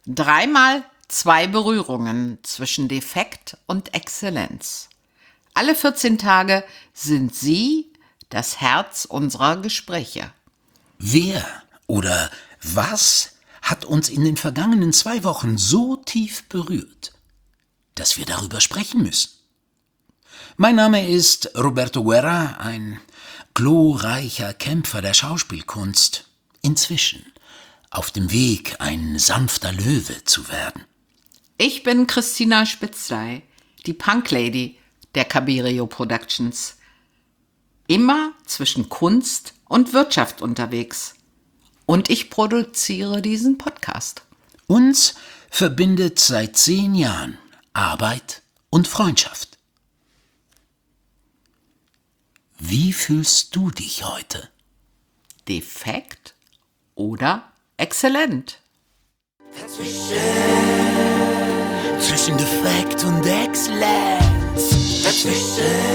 Dreimal zwei Berührungen zwischen Defekt und Exzellenz. Alle 14 Tage sind Sie das Herz unserer Gespräche. Wer oder was hat uns in den vergangenen 2 Wochen so tief berührt, dass wir darüber sprechen müssen? Mein Name ist Roberto Guerra, ein glorreicher Kämpfer der Schauspielkunst, inzwischen auf dem Weg, ein sanfter Löwe zu werden. Ich bin Christina Spitzley, die Punklady der Cabirio Productions. Immer zwischen Kunst und Wirtschaft unterwegs. Und ich produziere diesen Podcast. Uns verbindet seit 10 Jahren Arbeit und Freundschaft. Wie fühlst du dich heute? Defekt oder exzellent? Zwischen Defekt und Exzellenz.